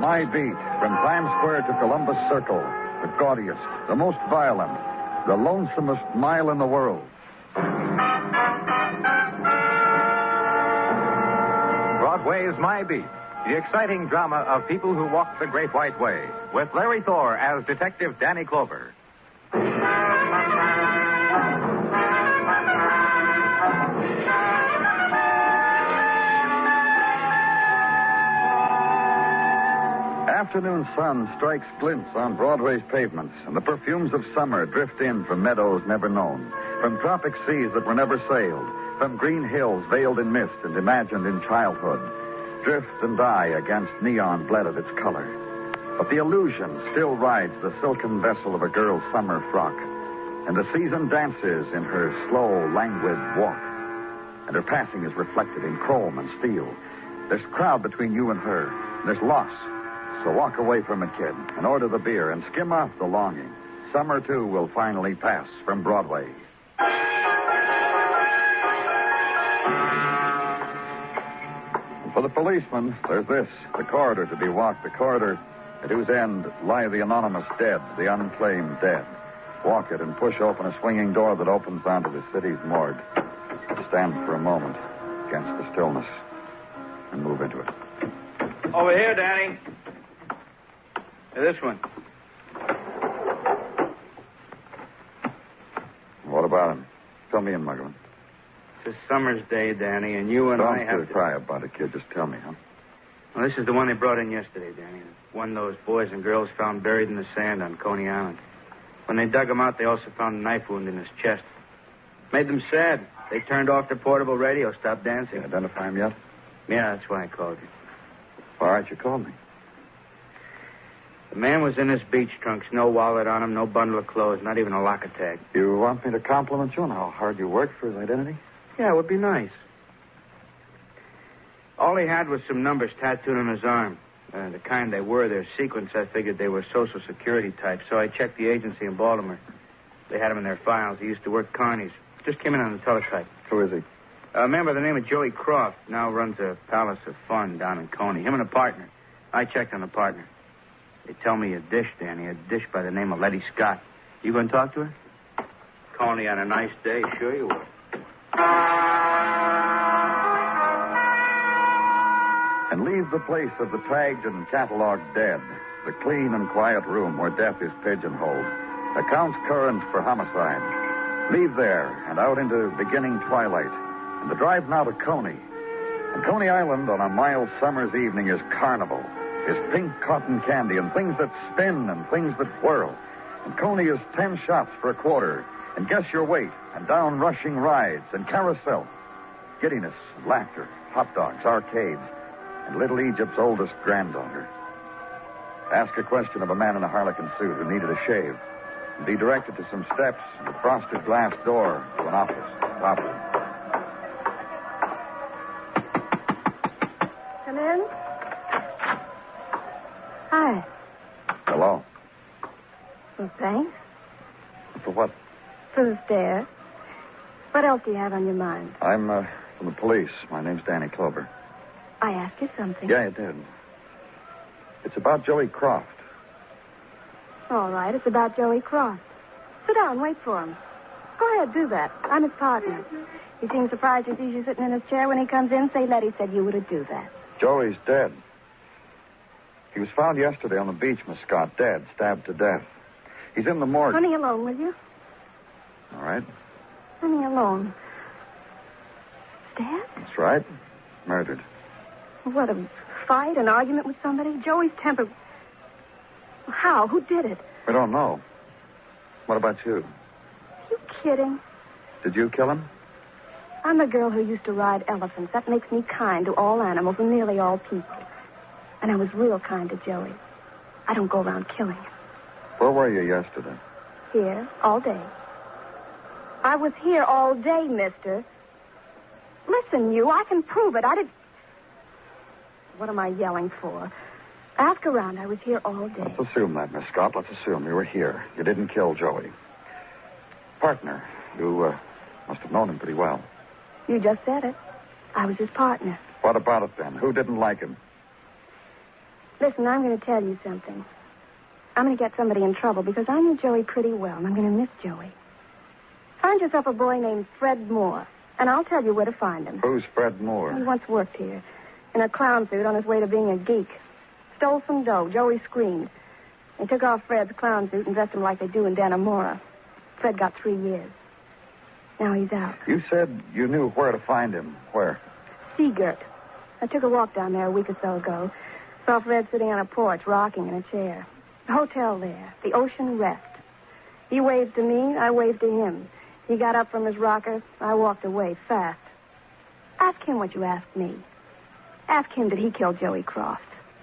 My Beat, from Times Square to Columbus Circle, the gaudiest, the most violent, the lonesomest mile in the world. Broadway's My Beat, the exciting drama of people who walk the Great White Way, with Larry Thor as Detective Danny Clover. Afternoon sun strikes glints on Broadway's pavements, and the perfumes of summer drift in from meadows never known, from tropic seas that were never sailed, from green hills veiled in mist and imagined in childhood, drift and die against neon bled of its color. But the illusion still rides the silken vessel of a girl's summer frock, and the season dances in her slow, languid walk, and her passing is reflected in chrome and steel. There's crowd between you and her, and there's loss. So walk away from it, kid, and order the beer and skim off the longing. Summer, too, will finally pass from Broadway. And for the policeman, there's this, the corridor to be walked, the corridor at whose end lie the anonymous dead, the unclaimed dead. Walk it and push open a swinging door that opens onto the city's morgue. Stand for a moment against the stillness and move into it. Over here, Danny. This one. What about him? Fill me in, Muggavan. It's a summer's day, Danny, and you and I have to... cry about it, kid. Just tell me, huh? Well, this is the one they brought in yesterday, Danny. One those boys and girls found buried in the sand on Coney Island. When they dug him out, they also found a knife wound in his chest. Made them sad. They turned off their portable radio, stopped dancing. You identify him yet? Yeah, that's why I called you. All right, you called me. The man was in his beach trunks, no wallet on him, no bundle of clothes, not even a locker tag. You want me to compliment you on how hard you worked for his identity? Yeah, it would be nice. All he had was some numbers tattooed on his arm. The kind they were, their sequence, I figured they were Social Security types, so I checked the agency in Baltimore. They had him in their files. He used to work Carney's. Just came in on the teletype. Who is he? A man by the name of Joey Croft now runs a Palace of Fun down in Coney. Him and a partner. I checked on the partner. They tell me a dish, Danny, a dish by the name of Letty Scott. You going to talk to her? Coney on a nice day, sure you will. And leave the place of the tagged and catalogued dead, the clean and quiet room where death is pigeonholed, accounts current for homicide. Leave there and out into beginning twilight, and the drive now to Coney. And Coney Island on a mild summer's evening is carnival. Is pink cotton candy and things that spin and things that whirl. And Coney is 10 shots for a quarter. And guess your weight. And down rushing rides and carousel. Giddiness and laughter. Hot dogs, arcades. And Little Egypt's oldest granddaughter. Ask a question of a man in a harlequin suit who needed a shave. And be directed to some steps and a frosted glass door to an office. Come in. Hi. Hello. Well, thanks. For what? For the stare. What else do you have on your mind? I'm from the police. My name's Danny Clover. I asked you something. Yeah, you did. It's about Joey Croft. All right, it's about Joey Croft. Sit down, wait for him. Go ahead, do that. I'm his partner. He seems surprised he sees you sitting in his chair when he comes in. Say Letty said you were to do that. Joey's dead. He was found yesterday on the beach, Miss Scott, dead, stabbed to death. He's in the morgue. Let me alone, will you? All right. Let me alone. Dead? That's right. Murdered. What, a fight, an argument with somebody? Joey's temper... How? Who did it? We don't know. What about you? Are you kidding? Did you kill him? I'm a girl who used to ride elephants. That makes me kind to all animals and nearly all people. And I was real kind to Joey. I don't go around killing him. Where were you yesterday? Here, all day. I was here all day, mister. Listen, I can prove it. What am I yelling for? Ask around. I was here all day. Let's assume that, Miss Scott. Let's assume you were here. You didn't kill Joey. Partner. You must have known him pretty well. You just said it. I was his partner. What about it, then? Who didn't like him? Listen, I'm going to tell you something. I'm going to get somebody in trouble because I knew Joey pretty well, and I'm going to miss Joey. Find yourself a boy named Fred Moore, and I'll tell you where to find him. Who's Fred Moore? He once worked here in a clown suit on his way to being a geek. Stole some dough. Joey screamed. They took off Fred's clown suit and dressed him like they do in Dannemora. Fred got 3 years. Now he's out. You said you knew where to find him. Where? Seagirt. I took a walk down there a week or so ago. Saw Fred sitting on a porch, rocking in a chair. The hotel there, the Ocean Rest. He waved to me, I waved to him. He got up from his rocker. I walked away fast. Ask him what you asked me. Ask him, did he kill Joey Croft?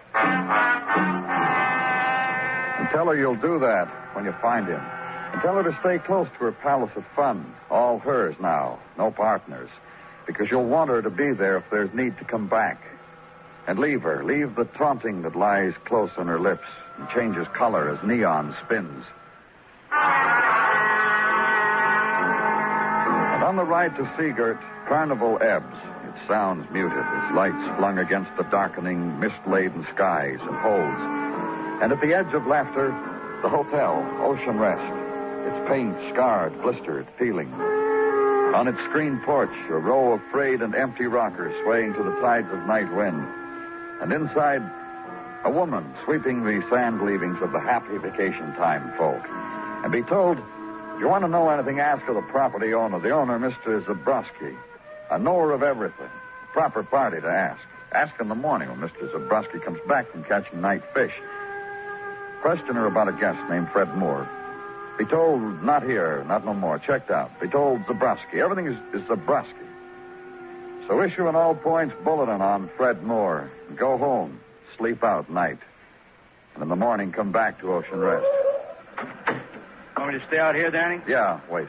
And tell her you'll do that when you find him. And tell her to stay close to her palace of fun. All hers now, no partners. Because you'll want her to be there if there's need to come back. And leave her. Leave the taunting that lies close on her lips and changes color as neon spins. And on the ride to Seagirt, Carnival ebbs. Its sounds muted, its lights flung against the darkening, mist-laden skies and holds. And at the edge of laughter, the hotel, Ocean Rest. Its paint scarred, blistered, peeling. On its screen porch, a row of frayed and empty rockers swaying to the tides of night wind. And inside, a woman sweeping the sand leavings of the happy vacation time folk. And be told, if you want to know anything, ask of the property owner, Mr. Zabrowski. A knower of everything. Proper party to ask. Ask in the morning when Mr. Zabrowski comes back from catching night fish. Question her about a guest named Fred Moore. Be told, not here, not no more, checked out. Be told Zabrowski. Everything is Zabrowski. So issue an all-points bulletin on Fred Moore. And go home, sleep out night. And in the morning, come back to Ocean Rest. Want me to stay out here, Danny? Yeah, wait.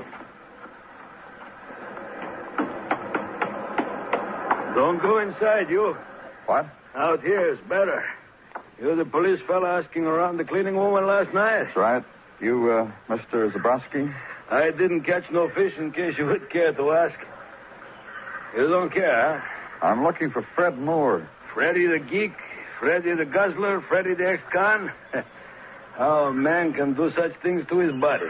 Don't go inside, you. What? Out here is better. You're the police fella asking around the cleaning woman last night. That's right. You, Mr. Zabrowski? I didn't catch no fish in case you would care to ask. You don't care, huh? I'm looking for Fred Moore. Freddy the geek, Freddy the guzzler, Freddy the ex-con. How a man can do such things to his body.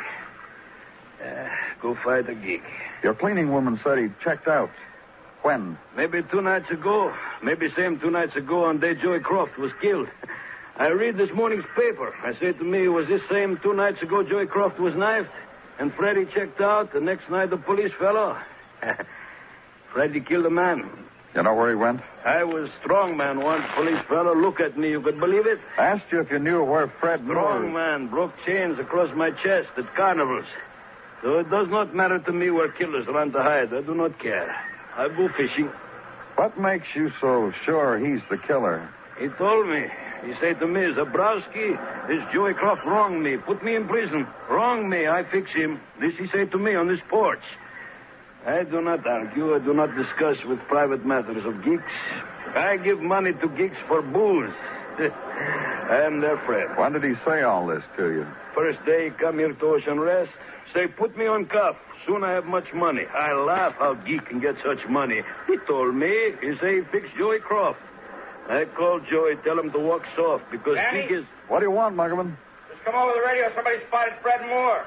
Go fight a geek. Your cleaning woman said he checked out. When? Maybe 2 nights ago. Maybe same 2 nights ago on day Joey Croft was killed. I read this morning's paper. I say to me, was this same 2 nights ago Joey Croft was knifed? And Freddy checked out the next night the police fellow. Freddy killed a man. You know where he went? I was strong man once, police fellow. Look at me. You could believe it? I asked you if you knew where Fred Moore... Strong man. Broke chains across my chest at carnivals. So it does not matter to me where killers run to hide. I do not care. I go fishing. What makes you so sure he's the killer? He told me. He said to me, Zabrowski, this Joey Croft wronged me. Put me in prison. Wronged me. I fix him. This he said to me on this porch. I do not argue. I do not discuss with private matters of geeks. I give money to geeks for booze. I am their friend. When did he say all this to you? First day he come here to Ocean Rest. Say, put me on cuff. Soon I have much money. I laugh how geek can get such money. He told me. He say he fixed Joey Croft. I called Joey, tell him to walk soft because Danny? geek is... What do you want, Muggerman? Just come over the radio. Somebody spotted Fred Moore.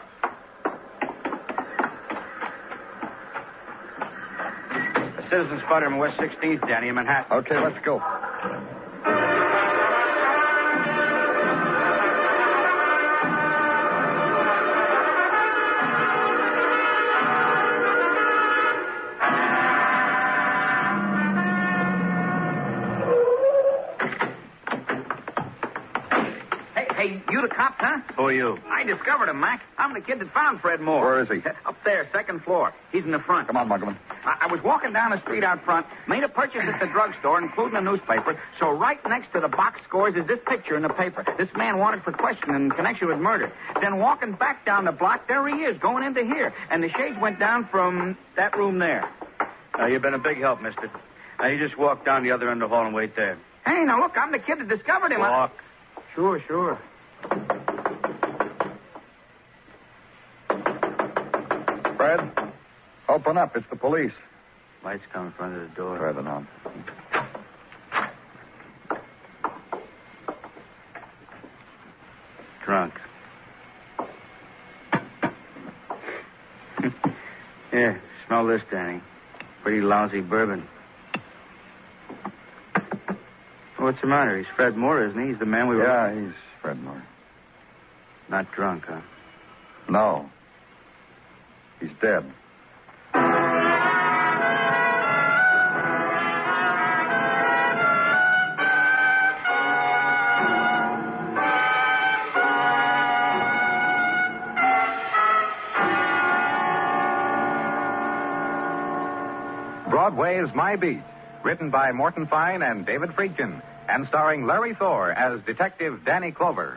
A citizen spotted him on West 16th, Danny, in Manhattan. Okay, let's go. Hey, you the cops, huh? Who are you? I discovered him, Mac. I'm the kid that found Fred Moore. Where is he? Up there, second floor. He's in the front. Come on, Muggerman. I was walking down the street out front, made a purchase at the drugstore, including a newspaper. So right next to the box scores is this picture in the paper. This man wanted for questioning in connection with murder. Then walking back down the block, there he is, going into here. And the shades went down from that room there. You've been a big help, mister. You just walk down the other end of the hall and wait there. Hey, now look, I'm the kid that discovered him. Walk. Sure. Fred, open up. It's the police. Lights come in front of the door. Try them on. Here, smell this, Danny. Pretty lousy bourbon. What's the matter? He's Fred Moore, isn't he? He's the man we were... Yeah, he's Fred Moore. Not drunk, huh? No. He's dead. Broadway's My Beat, written by Morton Fine and David Friedkin, and starring Larry Thor as Detective Danny Clover.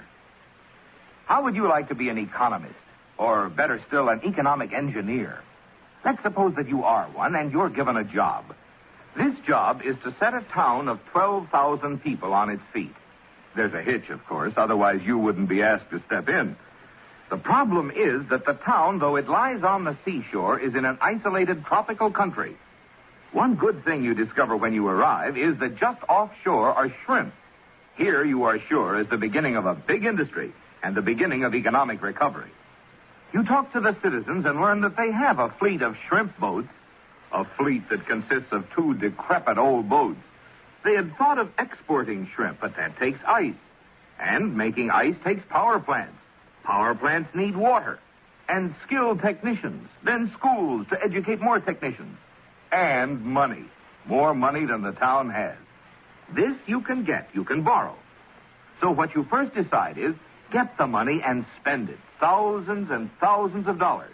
How would you like to be an economist? Or, better still, an economic engineer? Let's suppose that you are one and you're given a job. This job is to set a town of 12,000 people on its feet. There's a hitch, of course, otherwise you wouldn't be asked to step in. The problem is that the town, though it lies on the seashore, is in an isolated tropical country. One good thing you discover when you arrive is that just offshore are shrimp. Here, you are sure, is the beginning of a big industry and the beginning of economic recovery. You talk to the citizens and learn that they have a fleet of shrimp boats, a fleet that consists of 2 decrepit old boats. They had thought of exporting shrimp, but that takes ice. And making ice takes power plants. Power plants need water. And skilled technicians. Then schools to educate more technicians. And money. More money than the town has. This you can get. You can borrow. So what you first decide is, get the money and spend it. Thousands and thousands of dollars.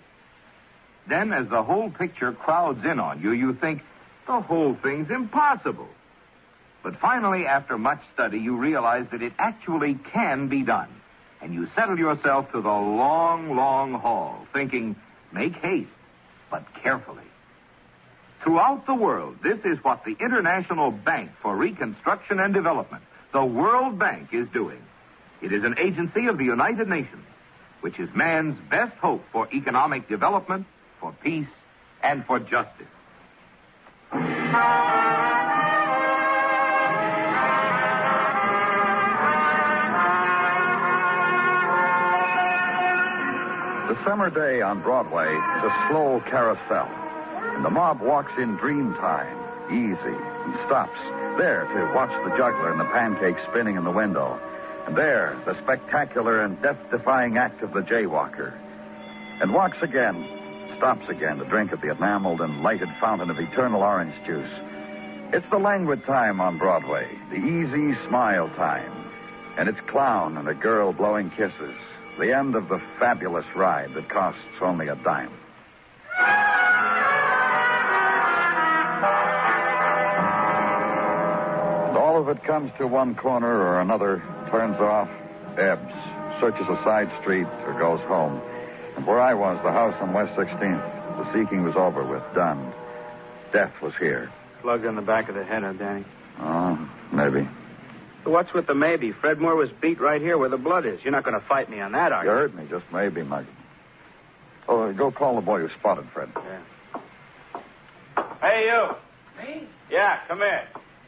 Then, as the whole picture crowds in on you, you think, the whole thing's impossible. But finally, after much study, you realize that it actually can be done. And you settle yourself to the long, long haul, thinking, make haste, but carefully. Throughout the world, this is what the International Bank for Reconstruction and Development, the World Bank, is doing. It is an agency of the United Nations, which is man's best hope for economic development, for peace, and for justice. The summer day on Broadway is a slow carousel, and the mob walks in dream time, easy, and stops there to watch the juggler and the pancakes spinning in the window. And there, the spectacular and death-defying act of the jaywalker. And walks again, stops again to drink at the enameled and lighted fountain of eternal orange juice. It's the languid time on Broadway, the easy smile time. And it's clown and a girl blowing kisses, the end of the fabulous ride that costs only a dime. And all of it comes to one corner or another, turns off, ebbs, searches a side street, or goes home. And where I was, the house on West 16th, the seeking was over with, done. Death was here. Plugged in the back of the head, huh, Danny? Oh, maybe. What's with the maybe? Fred Moore was beat right here where the blood is. You're not going to fight me on that, are you? You heard me, just maybe, Mike. Oh, go call the boy who spotted Fred. Yeah. Hey, you. Me? Yeah, come here.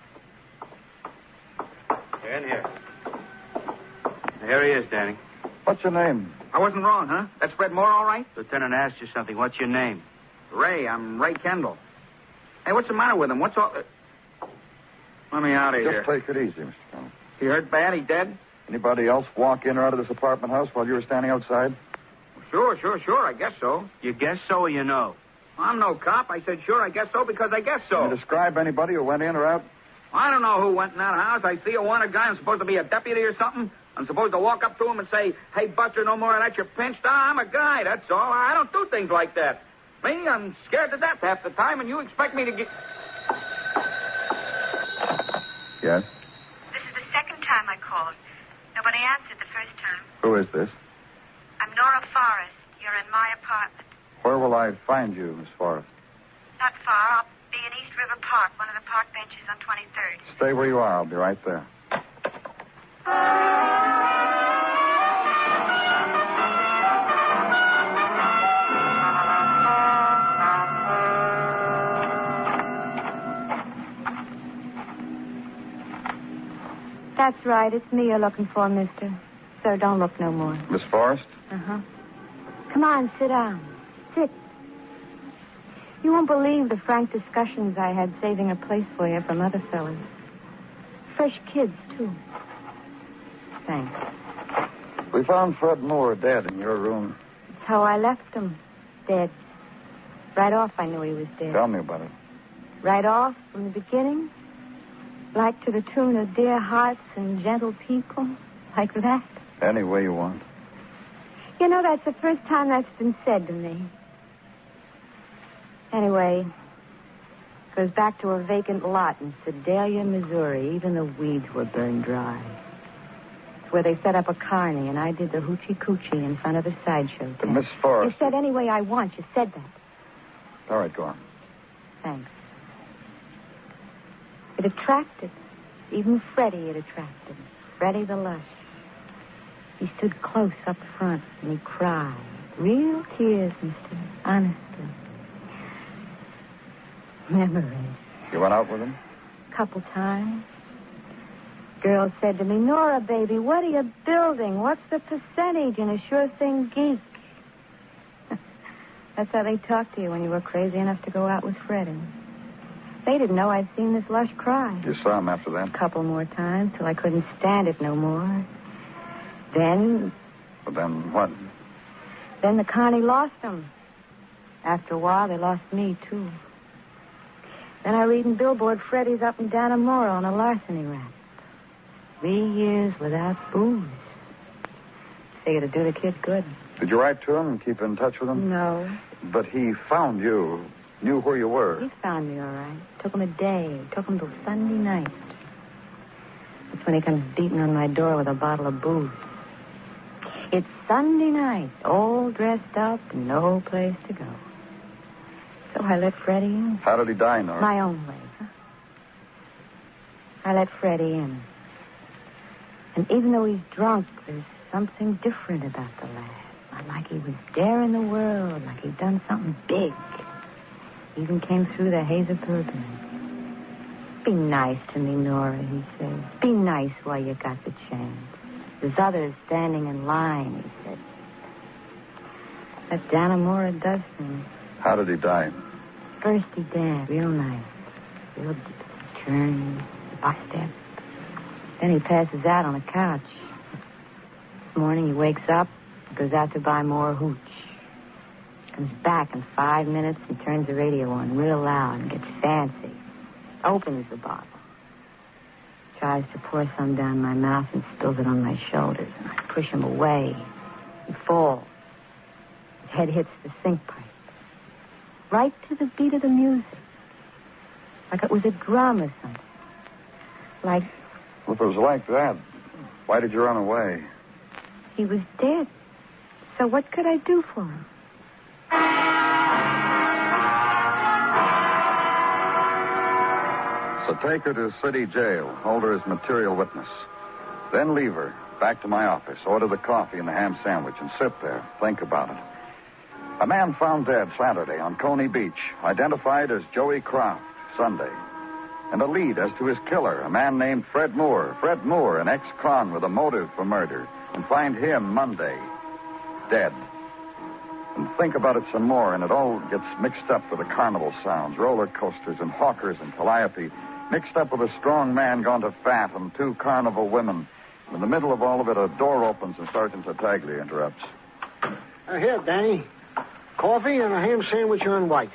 You're in here. Here he is, Danny. What's your name? I wasn't wrong, huh? That's Fred Moore, all right? Lieutenant asked you something. What's your name? Ray, I'm Ray Kendall. Hey, what's the matter with him? What's all... Let me out of here. Just take it easy, Mr. Kendall. He hurt bad? He dead? Anybody else walk in or out of this apartment house while you were standing outside? Sure. I guess so. You guess so or you know? I'm no cop. I said sure, I guess so, because I guess so. Can you describe anybody who went in or out? I don't know who went in that house. I see a wanted guy. I'm supposed to be a deputy or something. I'm supposed to walk up to him and say, hey, Buster, no more of that. You're pinched. I'm a guy, that's all. I don't do things like that. Me, I'm scared to death half the time, and you expect me to get... Yes? This is the second time I called. Nobody answered the first time. Who is this? I'm Nora Forrest. You're in my apartment. Where will I find you, Miss Forrest? Not far. I'll be in East River Park, one of the park benches on 23rd. Stay where you are. I'll be right there. That's right. It's me you're looking for, mister. Sir, don't look no more. Miss Forrest? Uh-huh. Come on, sit down. Sit. You won't believe the frank discussions I had saving a place for you from other fellas. Fresh kids, too. Thanks. We found Fred Moore dead in your room. That's how I left him. Dead. Right off, I knew he was dead. Tell me about it. Right off, from the beginning? Like to the tune of Dear Hearts and Gentle People? Like that? Any way you want. You know, that's the first time that's been said to me. Anyway, it goes back to a vacant lot in Sedalia, Missouri. Even the weeds were burned dry. It's where they set up a carny, and I did the hoochie-coochie in front of the sideshow tent. Miss Forrest. You said any way I want. You said that. All right, go on. Thanks. It attracted. Even Freddie it attracted. Freddie the Lush. He stood close up front, and he cried. Real tears, mister. Honestly. Memories. You went out with him? Couple times. Girl said to me, Nora, baby, what are you building? What's the percentage in a sure thing geek? That's how they talked to you when you were crazy enough to go out with Freddie. They didn't know I'd seen this Lush cry. You saw him after that? A couple more times till I couldn't stand it no more. Then... Well, then what? Then the carny lost him. After a while, they lost me, too. Then I read in Billboard Freddie's up and down Amora on a larceny rap. 3 years without booze. Figured to do the kid good. Did you write to him and keep in touch with him? No. But he found you, knew where you were. He found me all right. Took him a day. Took him till Sunday night. That's when he comes beating on my door with a bottle of booze. It's Sunday night, all dressed up and no place to go. So I let Freddie in. How did he die, Nora? My own way, huh? I let Freddie in. And even though he's drunk, there's something different about the lad. Not like he was daring the world, like he'd done something big. Even came through the haze of bourbon. Be nice to me, Nora, he says. Be nice while you got the chance. There's others standing in line, he said. That Danamora does things. How did he die? First he danced, real nice. Real deep turn, bus step. Then he passes out on a couch. This morning he wakes up, goes out to buy more hooch. Comes back in 5 minutes and turns the radio on real loud and gets fancy. Opens the bottle. Tries to pour some down my mouth and spills it on my shoulders. And I push him away. He falls. His head hits the sink pipe. Right to the beat of the music. Like it was a drum or something. Like... Well, if it was like that, why did you run away? He was dead. So what could I do for him? So take her to city jail, hold her as material witness. Then leave her, back to my office, order the coffee and the ham sandwich, and sit there, think about it. A man found dead Saturday on Coney Beach, identified as Joey Croft, Sunday. And a lead as to his killer, a man named Fred Moore. Fred Moore, an ex-con with a motive for murder. And find him Monday, dead. And think about it some more, and it all gets mixed up with the carnival sounds, roller coasters and hawkers and calliope, mixed up with a strong man gone to fat and 2 carnival women. In the middle of all of it, a door opens and Sergeant Tartaglia interrupts. Here, Danny. Coffee and a ham sandwich on white.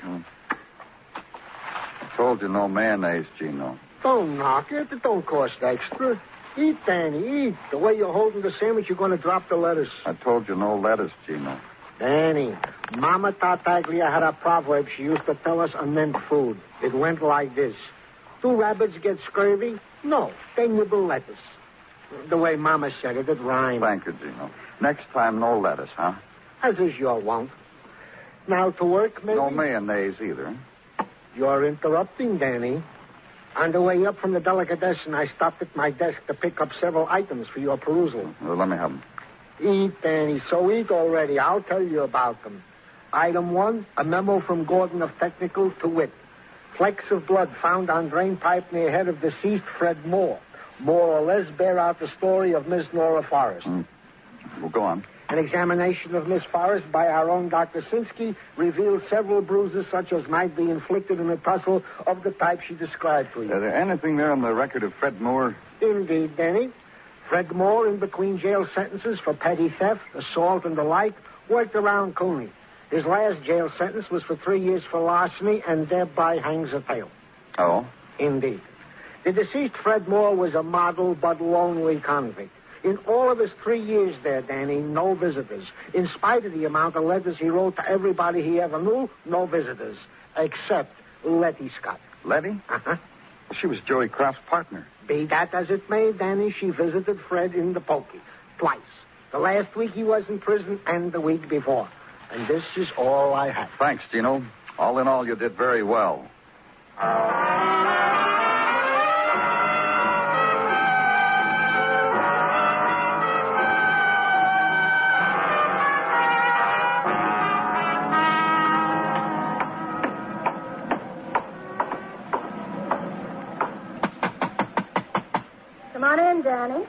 I told you no mayonnaise, Gino. Don't knock it. It don't cost extra. Eat, Danny, eat. The way you're holding the sandwich, you're going to drop the lettuce. I told you no lettuce, Gino. Danny, Mama Tartaglia had a proverb she used to tell us anent food. It went like this. 2 rabbits get scurvy? No, they nibble lettuce. The way Mama said it, it rhymed. Thank you, Gino. Next time, no lettuce, huh? As is your wont. Now to work, maybe? No mayonnaise either. You're interrupting, Danny. On the way up from the delicatessen, I stopped at my desk to pick up several items for your perusal. Well, let me have them. Eat, Danny. So eat already. I'll tell you about them. Item 1, a memo from Gordon of Technical to wit. Flecks of blood found on drain pipe near head of deceased Fred Moore. More or less bear out the story of Miss Nora Forrest. Well, go on. An examination of Miss Forrest by our own Dr. Sinsky revealed several bruises such as might be inflicted in a tussle of the type she described to you. Is there anything there on the record of Fred Moore? Indeed, Danny. Fred Moore, in between jail sentences for petty theft, assault, and the like, worked around Cooney. His last jail sentence was for 3 years for larceny and thereby hangs a tale. Oh? Indeed. The deceased Fred Moore was a model but lonely convict. In all of his 3 years there, Danny, no visitors. In spite of the amount of letters he wrote to everybody he ever knew, no visitors. Except Letty Scott. Letty? Uh-huh. She was Joey Croft's partner. Be that as it may, Danny, she visited Fred in the pokey. Twice. The last week he was in prison and the week before. And this is all I have. Thanks, Gino. All in all, you did very well. Come on in, Danny.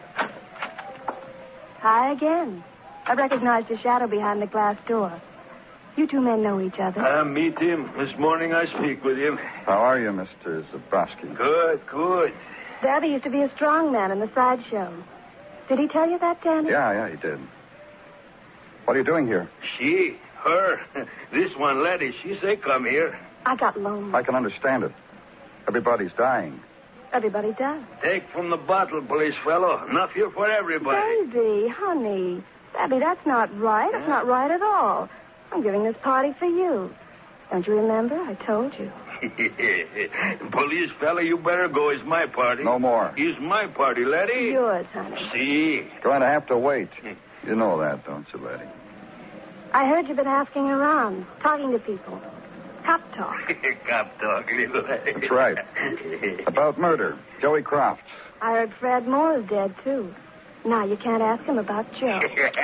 Hi again. I recognized a shadow behind the glass door. You two men know each other. I meet him. This morning I speak with him. How are you, Mr. Zabrowski? Good, good. Daddy used to be a strong man in the sideshow. Did he tell you that, Danny? Yeah, he did. What are you doing here? She, her, this one lady, she say come here. I got lonely. I can understand it. Everybody's dying. Everybody does. Take from the bottle, police fellow. Enough here for everybody. Baby, honey. Baby, that's not right. That's not right at all. I'm giving this party for you. Don't you remember? I told you. Police fella, you better go. It's my party. No more. It's my party, Letty. Yours, honey. See? Going to have to wait. You know that, don't you, Letty? I heard you've been asking around, talking to people. Cop talk. Cop talk, little lady. That's right. About murder. Joey Croft. I heard Fred Moore is dead, too. Now, you can't ask him about Joe.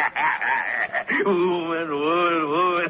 woman.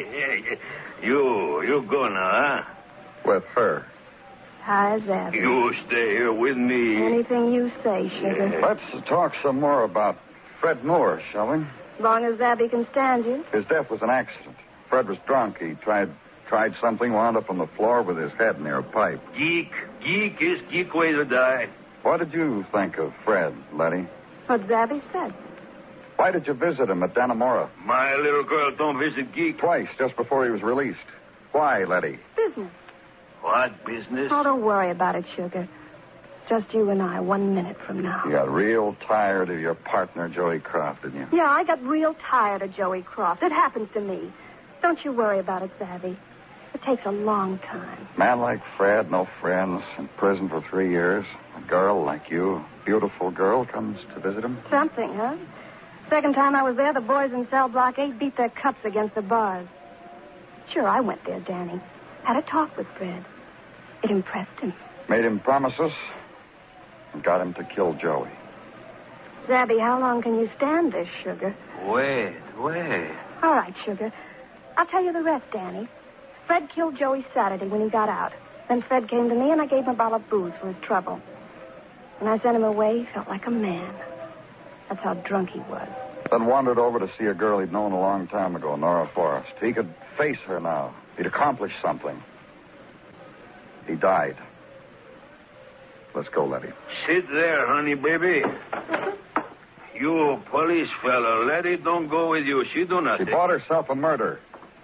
You go now, huh? With her. How's that? You stay here with me. Anything you say, sugar. Let's talk some more about Fred Moore, shall we? As long as Abby can stand you. His death was an accident. Fred was drunk. He tried something, wound up on the floor with his head near a pipe. Geek is geek way to die. What did you think of Fred, Letty? What Abby said. Why did you visit him at Dannemora? My little girl don't visit geek. Twice, just before he was released. Why, Letty? Business. What business? Oh, don't worry about it, sugar. It's just you and I 1 minute from now. You got real tired of your partner, Joey Croft, didn't you? Yeah, I got real tired of Joey Croft. It happens to me. Don't you worry about it, Abby. It takes a long time. Man like Fred, no friends, in prison for 3 years. A girl like you, a beautiful girl, comes to visit him. Something, huh? Second time I was there, the boys in cell block 8 beat their cups against the bars. Sure, I went there, Danny. Had a talk with Fred. It impressed him. Made him promises and got him to kill Joey. Zabby, how long can you stand this, sugar? Wait. All right, sugar. I'll tell you the rest, Danny. Fred killed Joey Saturday when he got out. Then Fred came to me, and I gave him a bottle of booze for his trouble. When I sent him away, he felt like a man. That's how drunk he was. Then wandered over to see a girl he'd known a long time ago, Nora Forrest. He could face her now. He'd accomplished something. He died. Let's go, Letty. Sit there, honey, baby. You police fellow, Letty don't go with you. She do nothing. She bought herself a murder.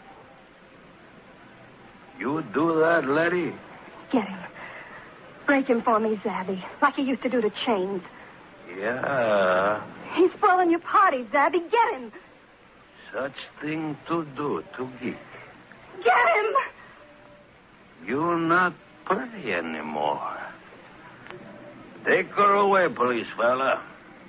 You do that, Letty? Get him. Break him for me, Zabby, like you used to do to Chains. Yeah. He's spoiling your party, Zabby. Get him. Such thing to do to geek. Get him. You're not pretty anymore. Take her away, police fella.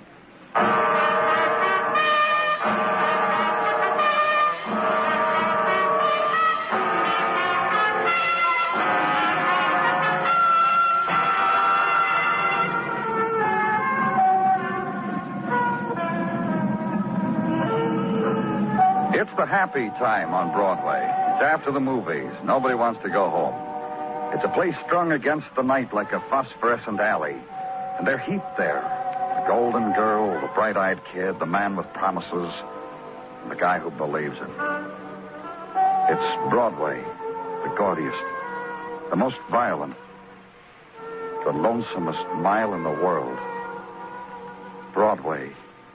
It's the happy time on Broadway. It's after the movies. Nobody wants to go home. It's a place strung against the night like a phosphorescent alley. And they're heaped there. The golden girl, the bright-eyed kid, the man with promises. and the guy who believes it. It's Broadway, the gaudiest, the most violent, the lonesomest mile in the world. Broadway,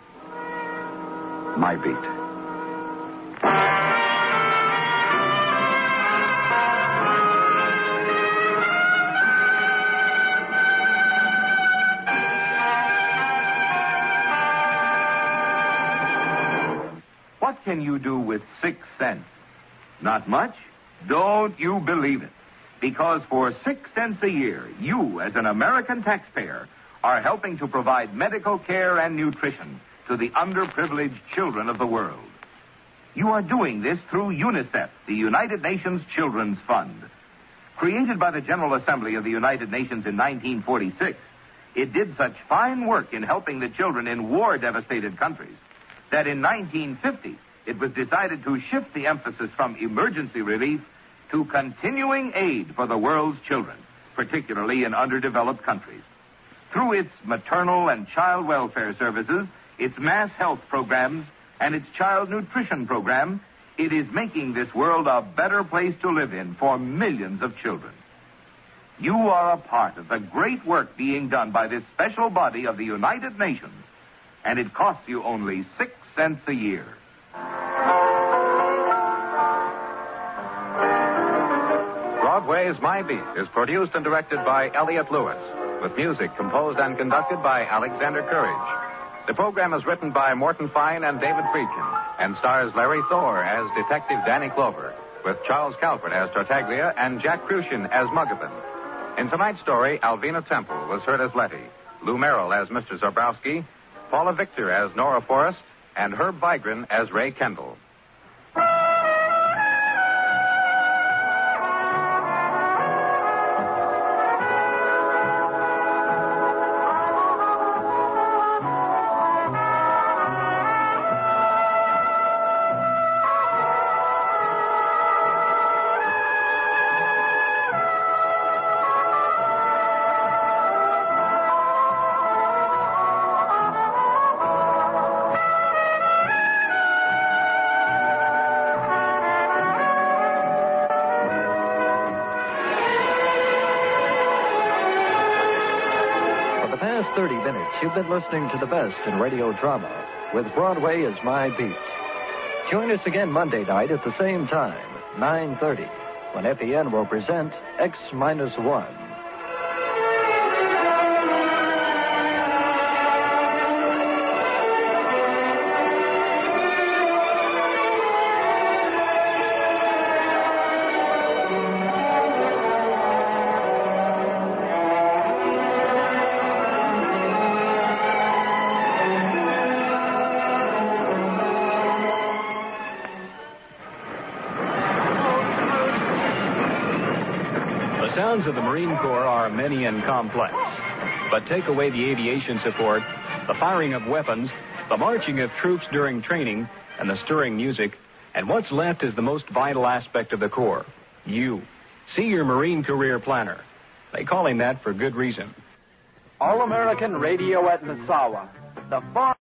my beat. What can you do with 6 cents? Not much? Don't you believe it. Because for 6 cents a year, you, as an American taxpayer, are helping to provide medical care and nutrition to the underprivileged children of the world. You are doing this through UNICEF, the United Nations Children's Fund. Created by the General Assembly of the United Nations in 1946, it did such fine work in helping the children in war-devastated countries that in 1950, it was decided to shift the emphasis from emergency relief to continuing aid for the world's children, particularly in underdeveloped countries. Through its maternal and child welfare services, its mass health programs, and its child nutrition program, it is making this world a better place to live in for millions of children. You are a part of the great work being done by this special body of the United Nations, and it costs you only 6 cents a year. Broadway's My Beat is produced and directed by Elliott Lewis, with music composed and conducted by Alexander Courage. The program is written by Morton Fine and David Friedkin and stars Larry Thor as Detective Danny Clover, with Charles Calvert as Tartaglia and Jack Crucian as Muggavan. In tonight's story, Alvina Temple was heard as Letty, Lou Merrill as Mr. Zabrowski, Paula Victor as Nora Forrest, and Herb Vigran as Ray Kendall. For the past 30 minutes, you've been listening to the best in radio drama with Broadway is My Beat. Join us again Monday night at the same time, 9:30, when FEN will present X-1. The sounds of the Marine Corps are many and complex. But take away the aviation support, the firing of weapons, the marching of troops during training, and the stirring music, and what's left is the most vital aspect of the Corps, you. See your Marine career planner. They call him that for good reason. All-American Radio at Misawa. The far